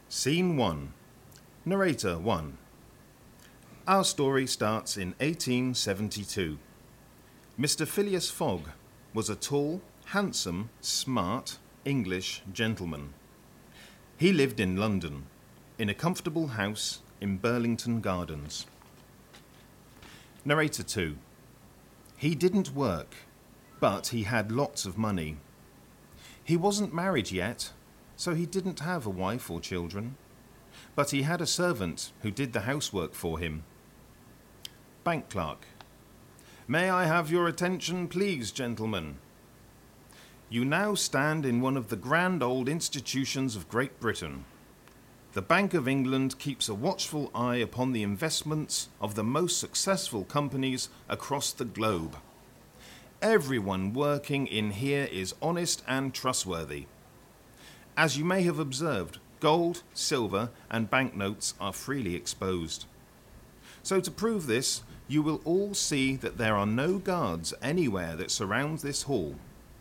Scene 1. Narrator 1. Our story starts in 1872. Mr. Phileas Fogg was a tall, handsome, smart English gentleman. He lived in London, in a comfortable house in Burlington Gardens. Narrator 2. He didn't work, but he had lots of money. He wasn't married yet, so he didn't have a wife or children, but he had a servant who did the housework for him. Bank clerk. May I have your attention, please, gentlemen? You now stand in one of the grand old institutions of Great Britain. The Bank of England keeps a watchful eye upon the investments of the most successful companies across the globe. Everyone working in here is honest and trustworthy. As you may have observed, gold, silver, and banknotes are freely exposed. So to prove this, you will all see that there are no guards anywhere that surrounds this hall.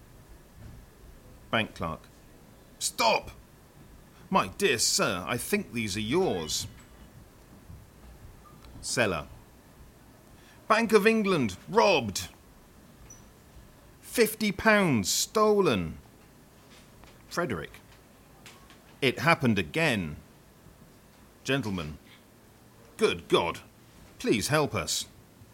Bank clerk. Stop! My dear sir, I think these are yours. Seller. Bank of England, robbed! £50 stolen. Frederick. It happened again. Gentlemen. Good God. Please help us.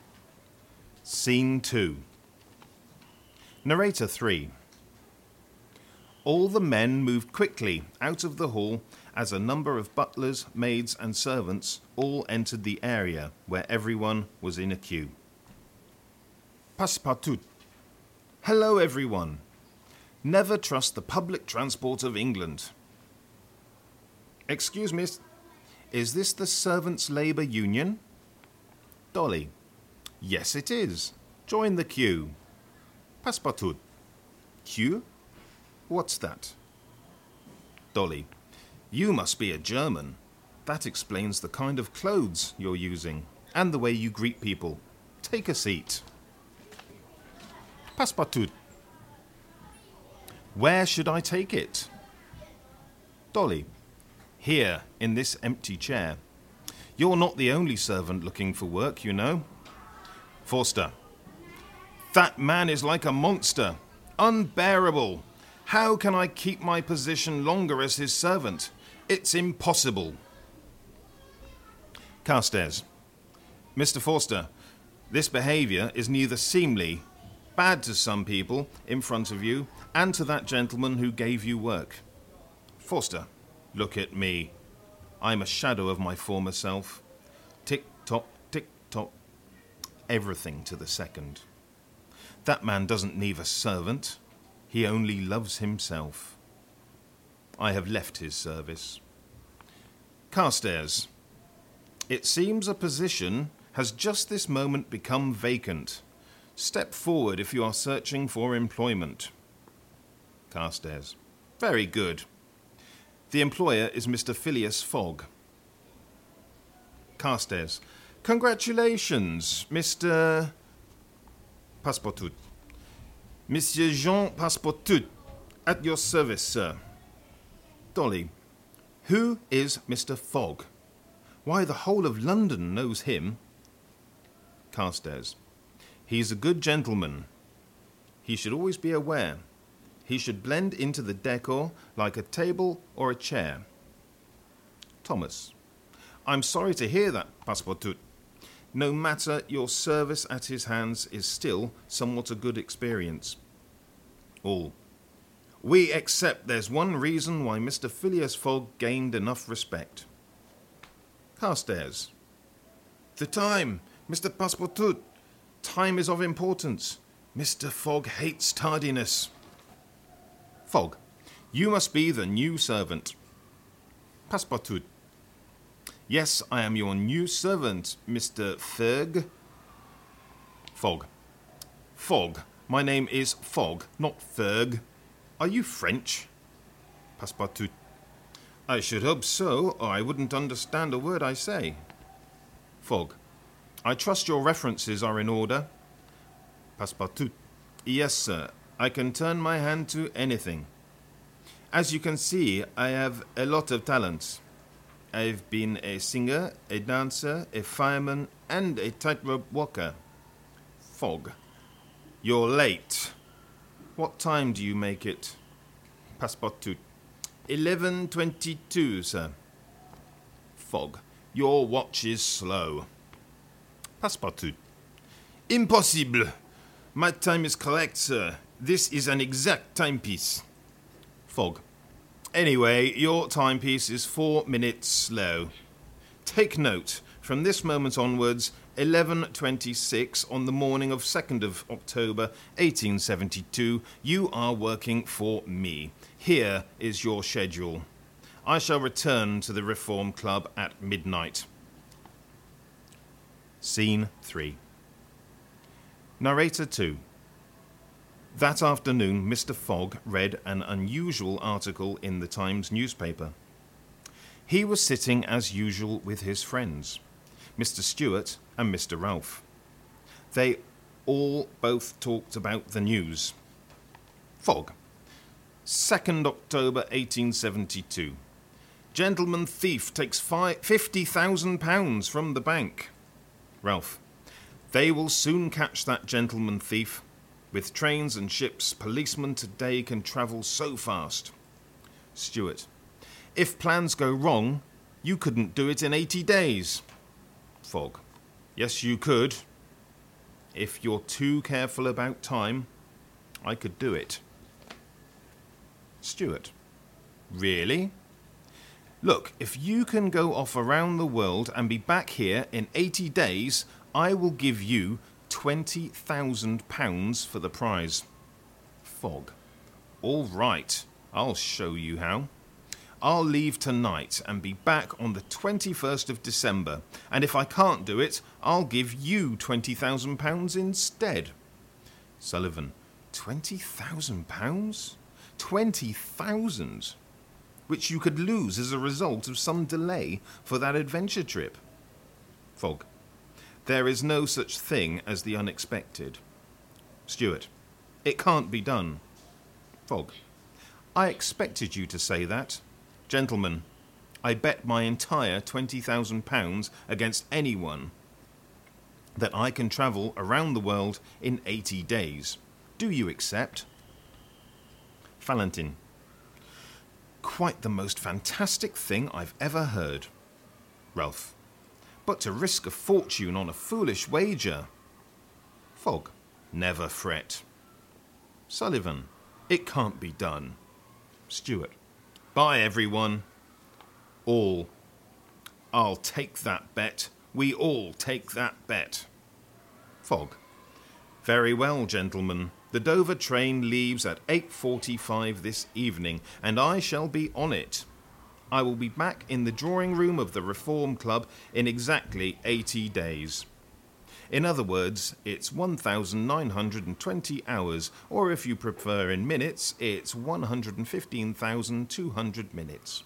Scene 2. Narrator 3. All the men moved quickly out of the hall as a number of butlers, maids and servants all entered the area where everyone was in a queue. Passepartout. Hello, everyone. Never trust the public transport of England. Excuse me, is this the Servants' Labour Union? Dolly. Yes, it is. Join the queue. Passepartout. Queue? What's that? Dolly. You must be a German. That explains the kind of clothes you're using and the way you greet people. Take a seat. Passepartout. Where should I take it? Dolly. Here, in this empty chair. You're not the only servant looking for work, you know. Forster. That man is like a monster. Unbearable. How can I keep my position longer as his servant? It's impossible. Carstairs. Mr. Forster, this behaviour is neither seemly, bad to some people in front of you, and to that gentleman who gave you work. Forster. Look at me. I'm a shadow of my former self. Tick-tock, tick-tock. Everything to the second. That man doesn't need a servant. He only loves himself. I have left his service. Carstairs. It seems a position has just this moment become vacant. Step forward if you are searching for employment. Carstairs. Very good. The employer is Mr. Phileas Fogg. Carstairs. Congratulations, Mr. Passepartout. Monsieur Jean Passepartout, at your service, sir. Dolly. Who is Mr. Fogg? Why, the whole of London knows him. Carstairs. He's a good gentleman. He should always be aware. He should blend into the decor like a table or a chair. Thomas. I'm sorry to hear that, Passepartout. No matter, your service at his hands is still somewhat a good experience. All. We accept there's one reason why Mr. Phileas Fogg gained enough respect. Carstairs. The time, Mr. Passepartout. Time is of importance. Mr. Fogg hates tardiness. Fogg. You must be the new servant. Passepartout. Yes, I am your new servant, Mr. Ferg. Fogg. Fogg. My name is Fogg, not Ferg. Are you French? Passepartout. I should hope so, or I wouldn't understand a word I say. Fogg. I trust your references are in order. Passepartout. Yes, sir. I can turn my hand to anything. As you can see, I have a lot of talents. I've been a singer, a dancer, a fireman, and a tightrope walker. Fogg. You're late. What time do you make it? Passepartout. 11:22, sir. Fogg. Your watch is slow. Passepartout. Impossible. My time is correct, sir. This is an exact timepiece. Fogg. Anyway, your timepiece is 4 minutes slow. Take note, from this moment onwards, 11:26 on the morning of 2nd of October 1872, you are working for me. Here is your schedule. I shall return to the Reform Club at midnight. Scene 3. Narrator 2. That afternoon, Mr. Fogg read an unusual article in the Times newspaper. He was sitting as usual with his friends, Mr. Stewart and Mr. Ralph. They all both talked about the news. Fogg. 2nd October 1872. Gentleman thief takes £50,000 from the bank. Ralph. They will soon catch that gentleman thief. With trains and ships, policemen today can travel so fast. Stewart. If plans go wrong, you couldn't do it in 80 days. Fogg. Yes, you could. If you're too careful about time, I could do it. Stewart. Really? Look, if you can go off around the world and be back here in 80 days, I will give you £20,000 for the prize. Fogg. All right, I'll show you how. I'll leave tonight and be back on the 21st of December, and if I can't do it, I'll give you £20,000 instead. Sullivan. £20,000? 20,000? Which you could lose as a result of some delay for that adventure trip. Fogg. There is no such thing as the unexpected. Stewart. It can't be done. Fogg. I expected you to say that. Gentlemen, I bet my entire £20,000 against anyone that I can travel around the world in 80 days. Do you accept? Valentin. Quite the most fantastic thing I've ever heard. Ralph. But to risk a fortune on a foolish wager. Fogg. Never fret. Sullivan. It can't be done. Stewart. Bye, everyone. All. I'll take that bet. We all take that bet. Fogg. Very well, gentlemen. The Dover train leaves at 8:45 this evening, and I shall be on it. I will be back in the drawing room of the Reform Club in exactly 80 days. In other words, it's 1,920 hours, or if you prefer in minutes, it's 115,200 minutes.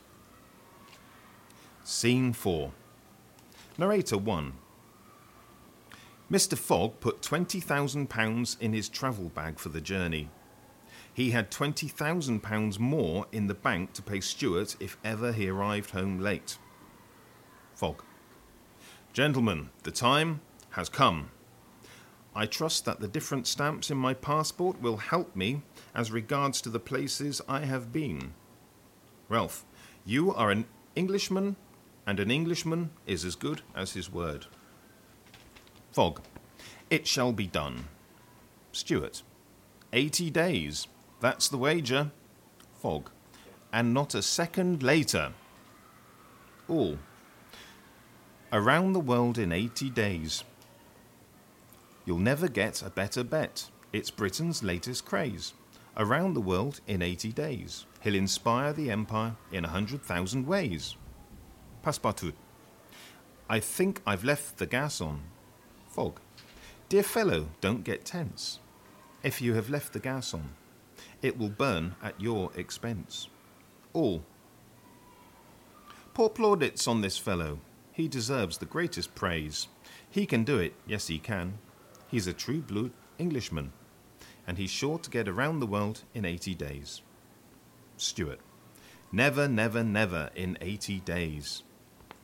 Scene 4. Narrator 1. Mr. Fogg put £20,000 in his travel bag for the journey. He had £20,000 more in the bank to pay Stewart if ever he arrived home late. Fogg. Gentlemen, the time has come. I trust that the different stamps in my passport will help me as regards to the places I have been. Ralph. You are an Englishman, and an Englishman is as good as his word. Fogg. It shall be done. Stewart. 80 days. That's the wager. Fogg. And not a second later. All. Around the world in 80 days. You'll never get a better bet. It's Britain's latest craze. Around the world in 80 days. He'll inspire the empire in 100,000 ways. Passepartout. I think I've left the gas on. Fogg. Dear fellow, don't get tense. If you have left the gas on, it will burn at your expense. All. Pour plaudits on this fellow. He deserves the greatest praise. He can do it, yes he can. He's a true-blue Englishman, and he's sure to get around the world in 80 days. Stewart. Never, never, never in 80 days.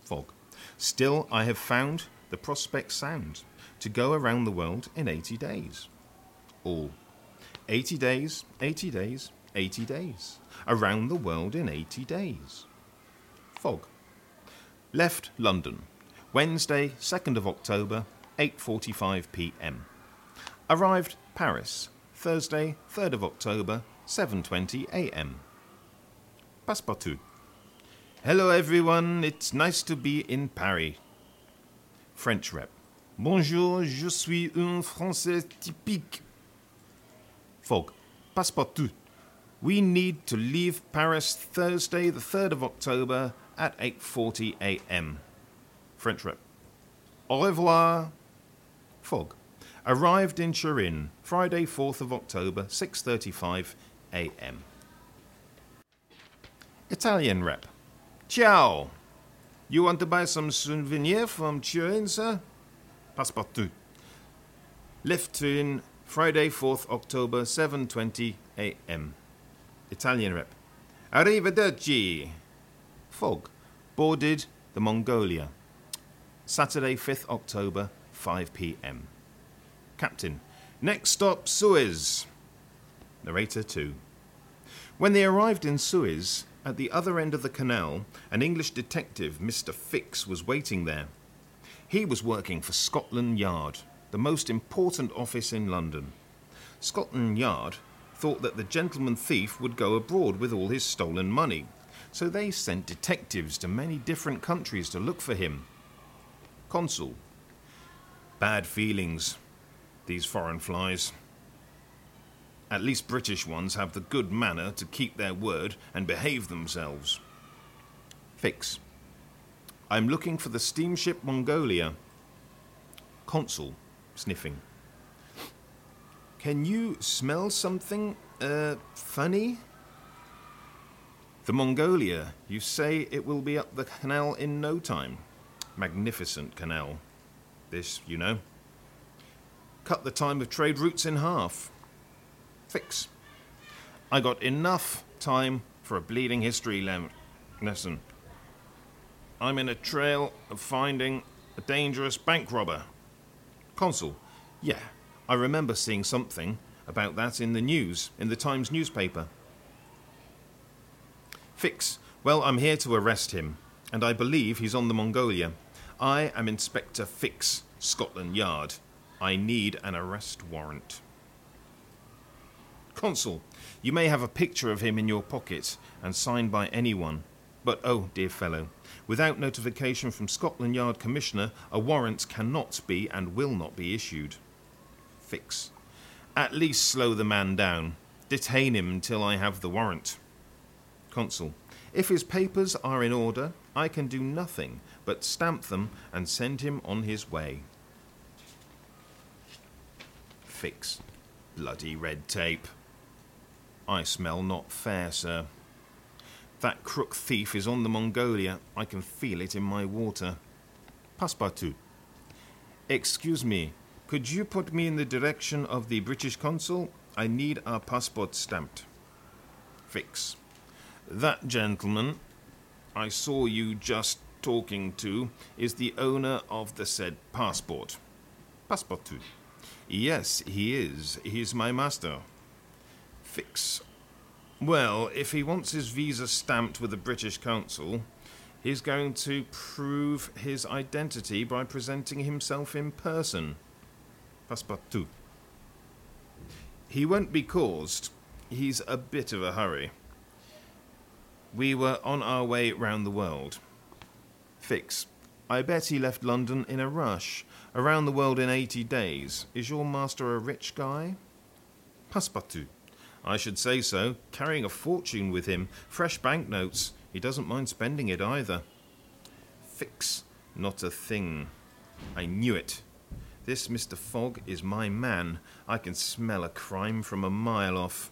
Fog. Still, I have found the prospect sound to go around the world in 80 days. All. 80 days, 80 days, 80 days. Around the world in 80 days. Fog. Left London. Wednesday, 2nd of October, 8:45 p.m. Arrived Paris. Thursday, 3rd of October, 7:20 a.m. Passepartout. Hello everyone, it's nice to be in Paris. French rep. Bonjour, je suis un Français typique. Fog. Passepartout. We need to leave Paris Thursday, the 3rd of October at 8:40 a.m. French rep. Au revoir. Fog. Arrived in Turin, Friday, 4th of October, 6:35 a.m. Italian rep. Ciao. You want to buy some souvenir from Turin, sir? Passepartout. Left Turin, Friday, 4th October, 7:20 a.m. Italian rep. Arrivederci. Fog. Boarded the Mongolia. Saturday, 5th October, 5 p.m. Captain. Next stop, Suez. Narrator 2. When they arrived in Suez, at the other end of the canal, an English detective, Mr. Fix, was waiting there. He was working for Scotland Yard, the most important office in London. Scotland Yard thought that the gentleman thief would go abroad with all his stolen money, so they sent detectives to many different countries to look for him. Consul. Bad feelings, these foreign flies. At least British ones have the good manner to keep their word and behave themselves. Fix. I'm looking for the steamship Mongolia. Consul, sniffing. Can you smell something, funny? The Mongolia, you say it will be up the canal in no time. Magnificent canal. This, you know. Cut the time of trade routes in half. Fix. I got enough time for a bleeding history lesson. I'm in a trail of finding a dangerous bank robber. Consul. Yeah, I remember seeing something about that in the news, in the Times newspaper. Fix. Well, I'm here to arrest him, and I believe he's on the Mongolia. I am Inspector Fix, Scotland Yard. I need an arrest warrant. Consul, you may have a picture of him in your pocket and signed by anyone. But, oh, dear fellow, without notification from Scotland Yard Commissioner, a warrant cannot be and will not be issued. Fix. At least slow the man down. Detain him until I have the warrant. Consul. If his papers are in order, I can do nothing but stamp them and send him on his way. Fix. Bloody red tape. I smell not fair, sir. That crook thief is on the Mongolia. I can feel it in my water. Passepartout. Excuse me, could you put me in the direction of the British consul? I need our passport stamped. Fix. That gentleman I saw you just talking to is the owner of the said passport. Passepartout. Yes, he is. He's my master. Fix. Well, if he wants his visa stamped with the British consul, he's going to prove his identity by presenting himself in person. Passepartout. He won't be caused. He's a bit of a hurry. We were on our way round the world. Fix. I bet he left London in a rush. Around the world in 80 days. Is your master a rich guy? Passepartout. I should say so. Carrying a fortune with him. Fresh banknotes. He doesn't mind spending it either. Fix. Not a thing. I knew it. This Mr. Fogg is my man. I can smell a crime from a mile off.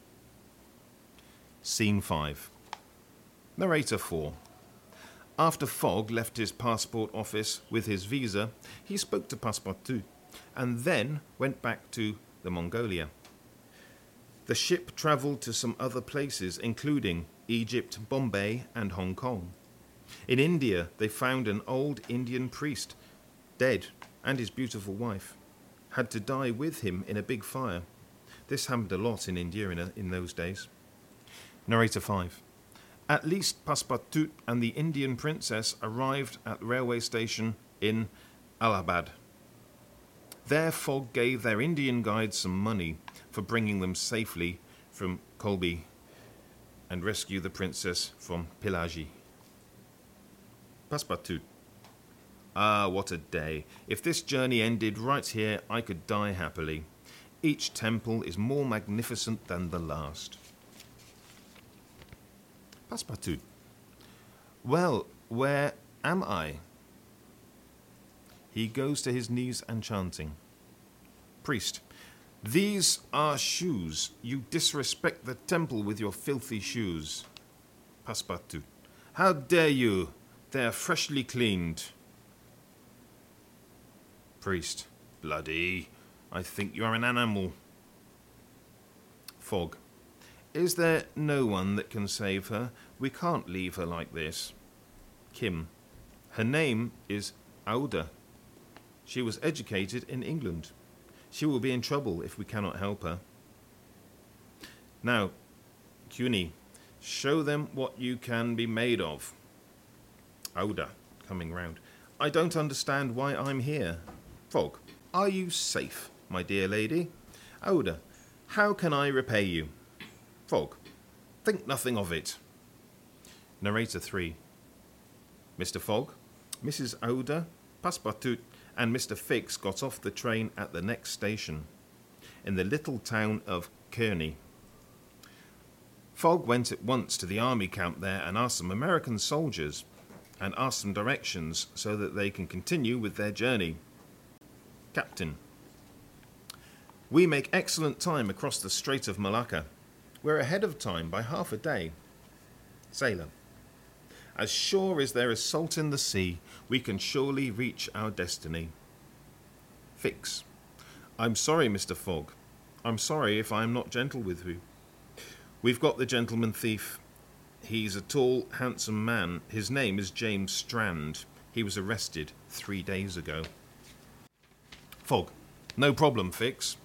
Scene 5. Narrator 4. After Fogg left his passport office with his visa, he spoke to Passepartout, and then went back to the Mongolia. The ship travelled to some other places, including Egypt, Bombay, and Hong Kong. In India, they found an old Indian priest, dead, and his beautiful wife had to die with him in a big fire. This happened a lot in India in those days. Narrator 5. At least Passepartout and the Indian princess arrived at the railway station in Allahabad. There Fogg gave their Indian guide some money for bringing them safely from Colby and rescue the princess from Pillaji. Passepartout. Ah, what a day. If this journey ended right here, I could die happily. Each temple is more magnificent than the last. Passepartout. Well, where am I? He goes to his knees and chanting. Priest. These are shoes. You disrespect the temple with your filthy shoes. Passepartout. How dare you? They are freshly cleaned. Priest. Bloody. I think you are an animal. Fogg. Is there no one that can save her? We can't leave her like this. Kim. Her name is Aouda. She was educated in England. She will be in trouble if we cannot help her. Now, Cuny, show them what you can be made of. Aouda, coming round. I don't understand why I'm here. Fogg. Are you safe, my dear lady? Aouda. How can I repay you? Fogg. Think nothing of it. Narrator 3. Mr. Fogg, Mrs. Aouda, Passepartout, and Mr. Fix got off the train at the next station, in the little town of Kearney. Fogg went at once to the army camp there and asked some American soldiers and asked some directions so that they can continue with their journey. Captain. We make excellent time across the Strait of Malacca. We're ahead of time by half a day. Sailor. As sure as there is salt in the sea, we can surely reach our destiny. Fix. I'm sorry, Mr. Fogg. I'm sorry if I am not gentle with you. We've got the gentleman thief. He's a tall, handsome man. His name is James Strand. He was arrested 3 days ago. Fogg. No problem, Fix.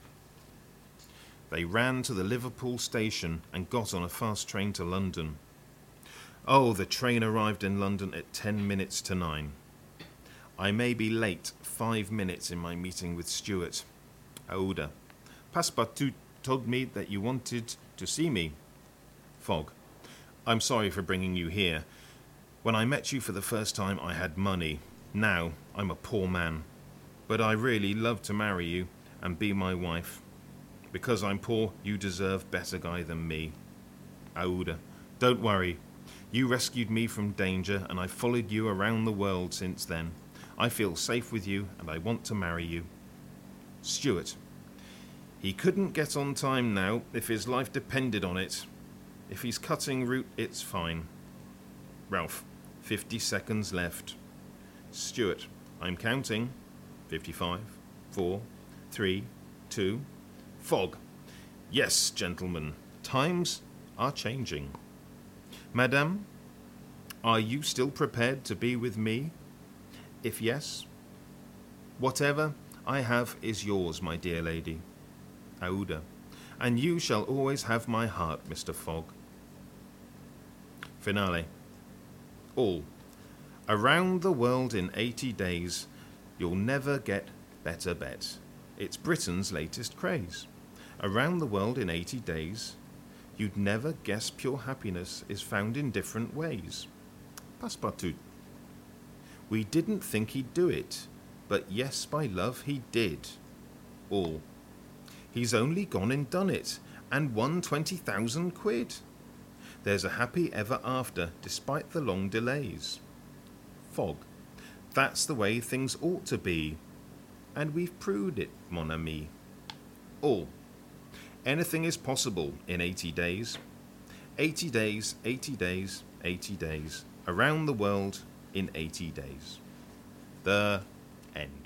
They ran to the Liverpool station and got on a fast train to London. Oh, the train arrived in London at 10 minutes to 9. I may be late 5 minutes in my meeting with Stuart. Aouda. Passepartout told me that you wanted to see me. Fogg. I'm sorry for bringing you here. When I met you for the first time, I had money. Now, I'm a poor man. But I really love to marry you and be my wife. Because I'm poor, you deserve better guy than me. Aouda. Don't worry. You rescued me from danger, and I've followed you around the world since then. I feel safe with you, and I want to marry you. Stuart. He couldn't get on time now if his life depended on it. If he's cutting route, it's fine. Ralph. 50 seconds left. Stuart. I'm counting. 55, 4, 3, 2. Fogg. Yes, gentlemen. Times are changing. Madame, are you still prepared to be with me? If yes, whatever I have is yours, my dear lady. Aouda. And you shall always have my heart, Mr. Fogg. Finale. All. Around the world in 80 days, you'll never get better bet. It's Britain's latest craze. Around the world in 80 days, you'd never guess pure happiness is found in different ways. Passepartout. We didn't think he'd do it, but yes, by love, he did. All. He's only gone and done it, and won 20,000 quid. There's a happy ever after, despite the long delays. Fogg. That's the way things ought to be, and we've proved it, mon ami. All. Anything is possible in 80 days. 80 days, 80 days, 80 days. Around the world in 80 days. The end.